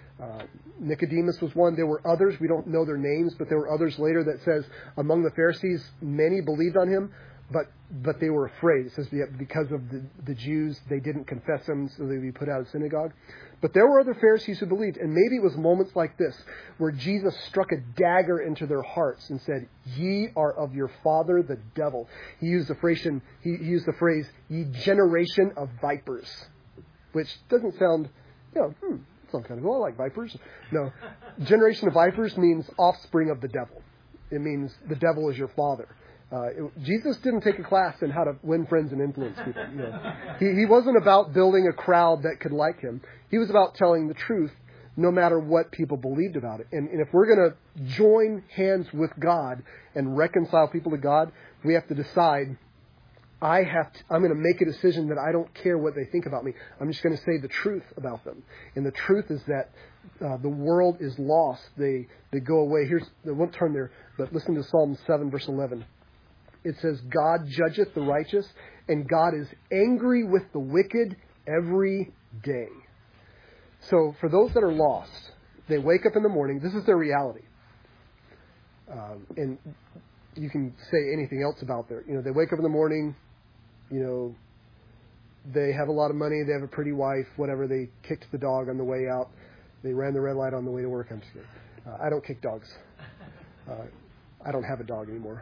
Nicodemus was one. There were others. We don't know their names, but there were others later that says among the Pharisees, many believed on him, but they were afraid. It says because of the Jews, they didn't confess him, so they'd be put out of synagogue. But there were other Pharisees who believed, and maybe it was moments like this where Jesus struck a dagger into their hearts and said, "Ye are of your father, the devil." He used the phrase, "Ye generation of vipers," which doesn't sound, some kind of, I like vipers. No. Generation of vipers means offspring of the devil. It means the devil is your father. Jesus didn't take a class in how to win friends and influence people. He wasn't about building a crowd that could like him. He was about telling the truth no matter what people believed about it. And if we're going to join hands with God and reconcile people to God, we have to decide, I'm going to make a decision that I don't care what they think about me. I'm just going to say the truth about them. And the truth is that the world is lost. They go away. I won't turn there, but listen to Psalm 7, verse 11. It says, God judgeth the righteous, and God is angry with the wicked every day. So for those that are lost, they wake up in the morning. This is their reality. And you can say anything else about their, they wake up in the morning, they have a lot of money, they have a pretty wife, whatever, they kicked the dog on the way out, they ran the red light on the way to work. I'm just kidding. I don't kick dogs. I don't have a dog anymore.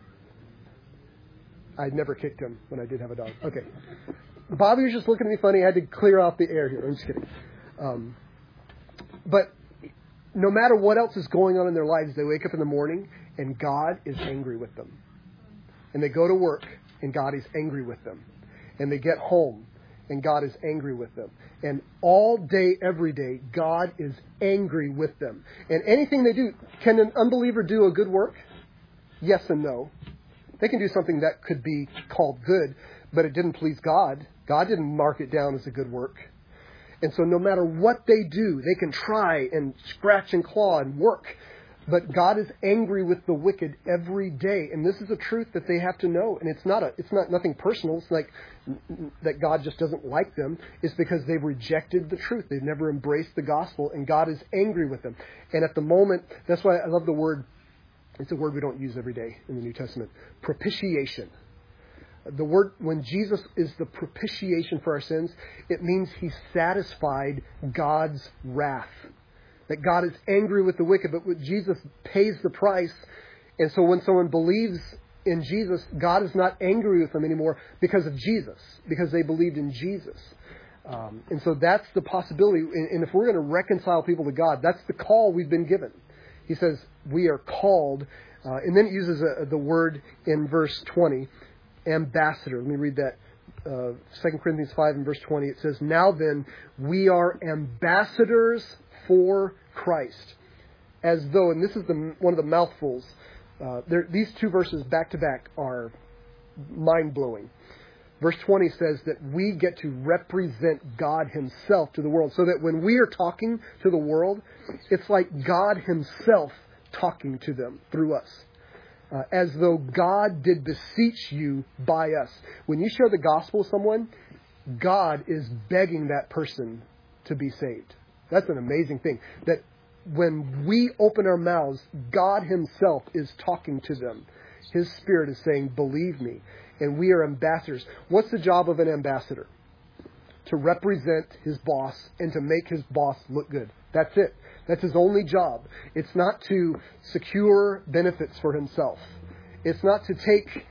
I never kicked him when I did have a dog. Okay. Bobby was just looking at me funny. I had to clear off the air here. I'm just kidding. But no matter what else is going on in their lives, they wake up in the morning and God is angry with them. And they go to work and God is angry with them. And they get home and God is angry with them. And all day, every day, God is angry with them. And anything they do, can an unbeliever do a good work? Yes and no. They can do something that could be called good, but it didn't please God. God didn't mark it down as a good work. And so no matter what they do, they can try and scratch and claw and work. But God is angry with the wicked every day. And this is a truth that they have to know. And it's not nothing personal. It's like that God just doesn't like them. It's because they've rejected the truth. They've never embraced the gospel. And God is angry with them. And at the moment, that's why I love the word. It's a word we don't use every day in the New Testament. Propitiation. The word, when Jesus is the propitiation for our sins, it means He satisfied God's wrath. That God is angry with the wicked, but Jesus pays the price. And so when someone believes in Jesus, God is not angry with them anymore because of Jesus, because they believed in Jesus. And so that's the possibility. And if we're going to reconcile people to God, that's the call we've been given. He says we are called, and then it uses the word in verse 20, ambassador. Let me read that. 2 Corinthians 5 and verse 20. It says, now then, we are ambassadors for Christ. As though, and this is one of the mouthfuls, these two verses back to back are mind-blowing. Verse 20 says that we get to represent God Himself to the world. So that when we are talking to the world, it's like God Himself talking to them through us. As though God did beseech you by us. When you share the gospel with someone, God is begging that person to be saved. That's an amazing thing. That when we open our mouths, God Himself is talking to them. His Spirit is saying, believe me. And we are ambassadors. What's the job of an ambassador? To represent his boss and to make his boss look good. That's it. That's his only job. It's not to secure benefits for himself. It's not to take,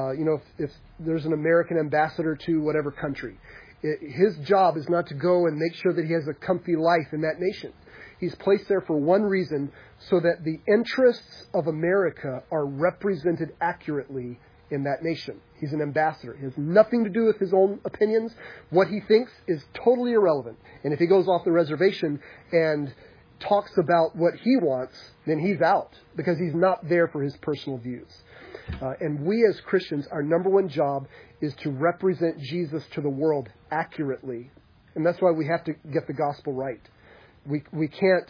if there's an American ambassador to whatever country. His job is not to go and make sure that he has a comfy life in that nation. He's placed there for one reason, so that the interests of America are represented accurately in that nation. He's an ambassador. It has nothing to do with his own opinions. What he thinks is totally irrelevant. And if he goes off the reservation and talks about what he wants, then he's out, because he's not there for his personal views. And we as Christians, our number one job is to represent Jesus to the world accurately. And that's why we have to get the gospel right. We can't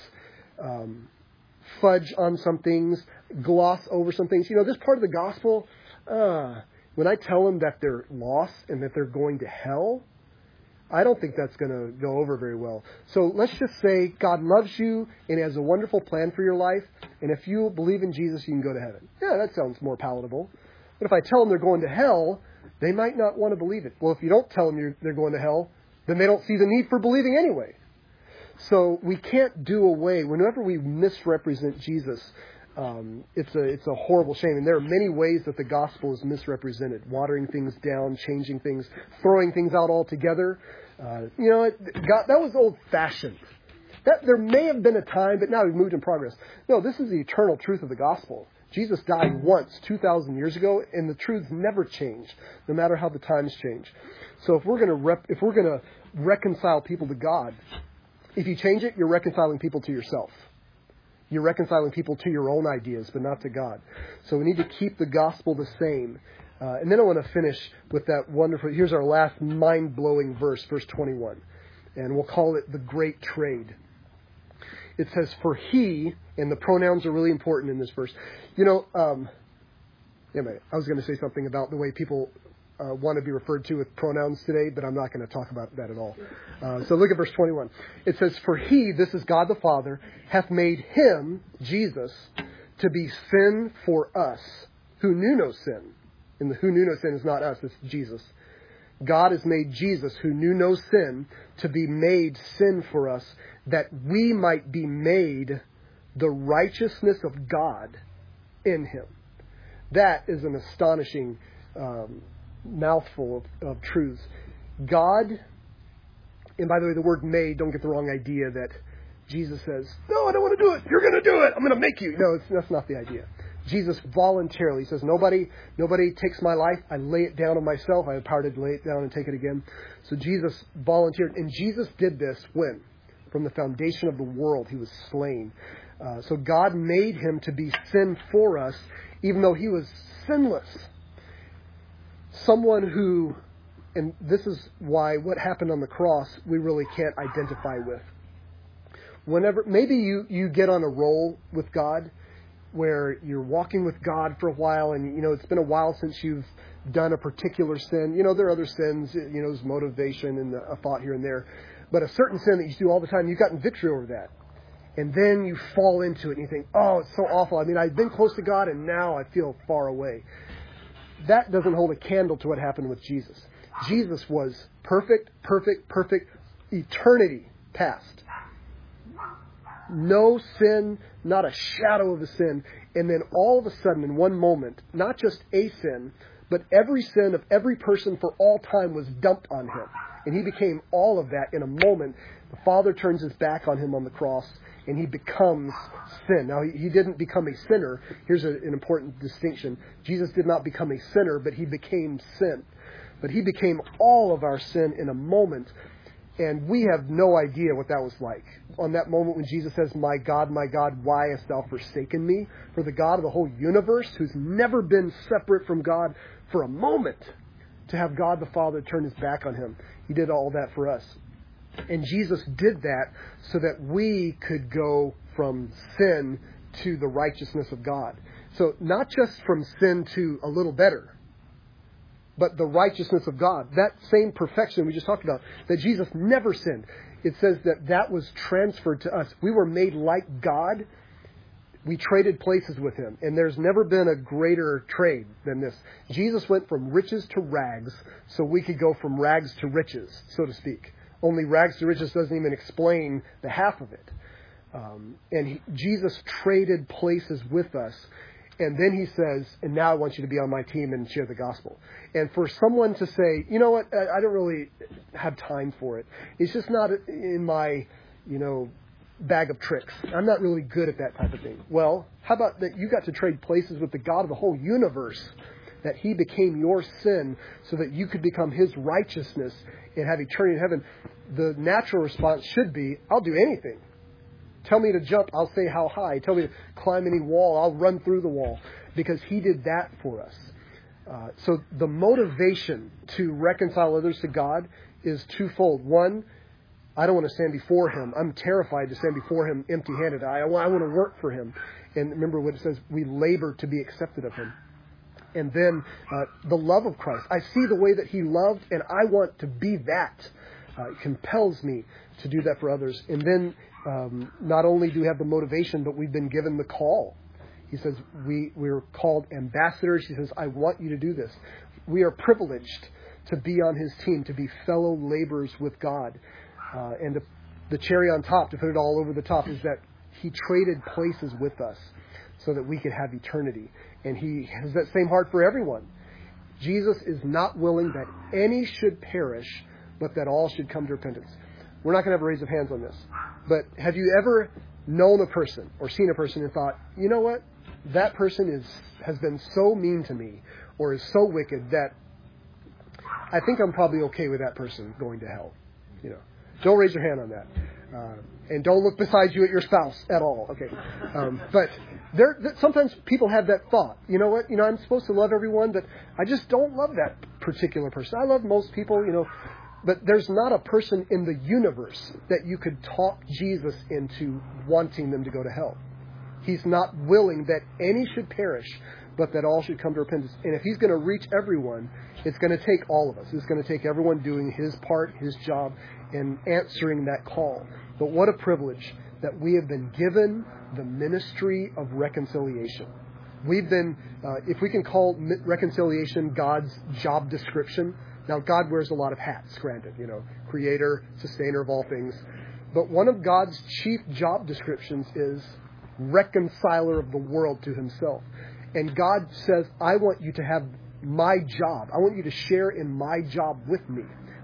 fudge on some things, gloss over some things. This part of the gospel, when I tell them that they're lost and that they're going to hell, I don't think that's going to go over very well. So let's just say God loves you and has a wonderful plan for your life. And if you believe in Jesus, you can go to heaven. Yeah, that sounds more palatable. But if I tell them they're going to hell, they might not want to believe it. Well, if you don't tell them they're going to hell, then they don't see the need for believing anyway. So we can't do away. Whenever we misrepresent Jesus, it's a horrible shame. And there are many ways that the gospel is misrepresented. Watering things down, changing things, throwing things out altogether. That was old-fashioned. There may have been a time, but now we've moved in progress. No, this is the eternal truth of the gospel. Jesus died once, 2,000 years ago, and the truths never change, no matter how the times change. So if we're going to reconcile people to God, if you change it, you're reconciling people to yourself. You're reconciling people to your own ideas, but not to God. So we need to keep the gospel the same. And then I want to finish with that wonderful, here's our last mind-blowing verse, verse 21. And we'll call it the great trade. It says, for he, and the pronouns are really important in this verse. I was going to say something about the way people want to be referred to with pronouns today, but I'm not going to talk about that at all. So look at verse 21. It says, for he, this is God the Father, hath made him, Jesus, to be sin for us, who knew no sin. And the who knew no sin is not us, it's Jesus. God has made Jesus, who knew no sin, to be made sin for us, that we might be made the righteousness of God in him. That is an astonishing mouthful of truths. God, and by the way, the word made, don't get the wrong idea that Jesus says, no, I don't want to do it. You're going to do it. I'm going to make you. No, that's not the idea. Jesus voluntarily says, nobody takes my life. I lay it down on myself. I have power to lay it down and take it again. So Jesus volunteered. And Jesus did this when? From the foundation of the world, he was slain. So God made him to be sin for us, even though he was sinless. Someone who, and this is why what happened on the cross we really can't identify with. Whenever, maybe you get on a roll with God, where you're walking with God for a while, and it's been a while since you've done a particular sin. There are other sins, there's motivation and a thought here and there, but a certain sin that you do all the time, you've gotten victory over that. And then you fall into it and you think, oh, it's so awful. I've been close to God and now I feel far away. That doesn't hold a candle to what happened with Jesus. Jesus was perfect, eternity past. No sin, not a shadow of a sin. And then all of a sudden, in one moment, not just a sin, but every sin of every person for all time was dumped on him. And he became all of that in a moment. The Father turns his back on him on the cross, and he becomes sin. Now, he didn't become a sinner. Here's an important distinction. Jesus did not become a sinner, but he became sin. But he became all of our sin in a moment. And we have no idea what that was like. On that moment when Jesus says, my God, why hast thou forsaken me? For the God of the whole universe, who's never been separate from God for a moment, to have God the Father turn his back on him. He did all that for us. And Jesus did that so that we could go from sin to the righteousness of God. So not just from sin to a little better, but the righteousness of God. That same perfection we just talked about, that Jesus never sinned. It says that was transferred to us. We were made like God. We traded places with him. And there's never been a greater trade than this. Jesus went from riches to rags so we could go from rags to riches, so to speak. Only rags to riches doesn't even explain the half of it. Jesus traded places with us. And then he says, and now I want you to be on my team and share the gospel. And for someone to say, you know what, I don't really have time for it. It's just not in my, bag of tricks. I'm not really good at that type of thing. Well, how about that you got to trade places with the God of the whole universe, that he became your sin so that you could become his righteousness and have eternity in heaven. The natural response should be, I'll do anything. Tell me to jump, I'll say how high. Tell me to climb any wall, I'll run through the wall. Because he did that for us. So the motivation to reconcile others to God is twofold. One, I don't want to stand before him. I'm terrified to stand before him empty-handed. I want to work for him. And remember what it says, we labor to be accepted of him. And then the love of Christ. I see the way that he loved, and I want to be that. It compels me to do that for others. And then not only do we have the motivation, but we've been given the call. He says we're called ambassadors. He says, I want you to do this. We are privileged to be on his team, to be fellow laborers with God. And the cherry on top, to put it all over the top, is that he traded places with us so that we could have eternity. And he has that same heart for everyone. Jesus is not willing that any should perish, but that all should come to repentance. We're not going to have a raise of hands on this. But have you ever known a person or seen a person and thought, you know what? That person has been so mean to me or is so wicked that I think I'm probably okay with that person going to hell. Don't raise your hand on that. And don't look beside you at your spouse at all. Okay. But sometimes people have that thought. You know what? I'm supposed to love everyone, but I just don't love that particular person. I love most people, but there's not a person in the universe that you could talk Jesus into wanting them to go to hell. He's not willing that any should perish, but that all should come to repentance. And if he's going to reach everyone, it's going to take all of us. It's going to take everyone doing his part, his job, and answering that call. But what a privilege that we have been given the ministry of reconciliation. We've been, if we can call reconciliation God's job description. Now, God wears a lot of hats, granted, creator, sustainer of all things. But one of God's chief job descriptions is reconciler of the world to himself. And God says, I want you to have my job. I want you to share in my job with me.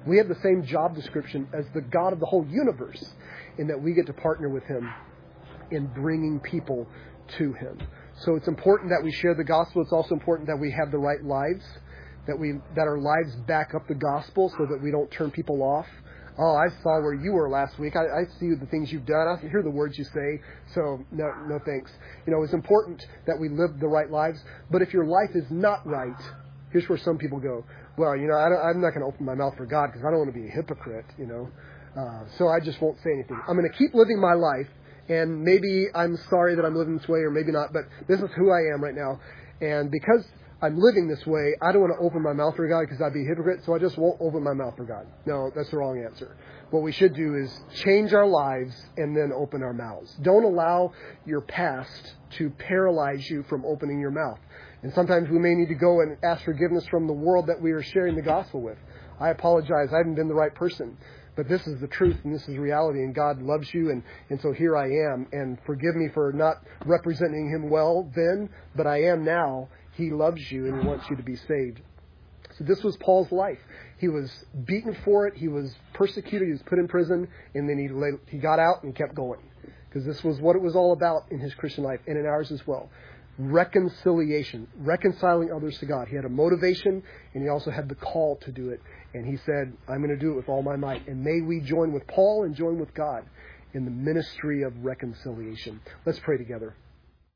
We have the same job description as the God of the whole universe, in that we get to partner with Him in bringing people to Him. So it's important that we share the gospel. It's also important that we have the right lives, that our lives back up the gospel so that we don't turn people off. Oh, I saw where you were last week. I see the things you've done. I hear the words you say. So no thanks. It's important that we live the right lives. But if your life is not right, here's where some people go, well, I'm not going to open my mouth for God because I don't want to be a hypocrite, so I just won't say anything. I'm going to keep living my life, and maybe I'm sorry that I'm living this way, or maybe not, but this is who I am right now. And because I'm living this way, I don't want to open my mouth for God because I'd be a hypocrite, so I just won't open my mouth for God. No, that's the wrong answer. What we should do is change our lives and then open our mouths. Don't allow your past to paralyze you from opening your mouth. And sometimes we may need to go and ask forgiveness from the world that we are sharing the gospel with. I apologize, I haven't been the right person. But this is the truth and this is reality, and God loves you, and so here I am. And forgive me for not representing Him well then, but I am now. He loves you and He wants you to be saved. So this was Paul's life. He was beaten for it. He was persecuted. He was put in prison, and then he got out and kept going, because this was what it was all about in his Christian life and in ours as well. Reconciliation, reconciling others to God. He had a motivation, and he also had the call to do it. And he said, I'm going to do it with all my might. And may we join with Paul and join with God in the ministry of reconciliation. Let's pray together.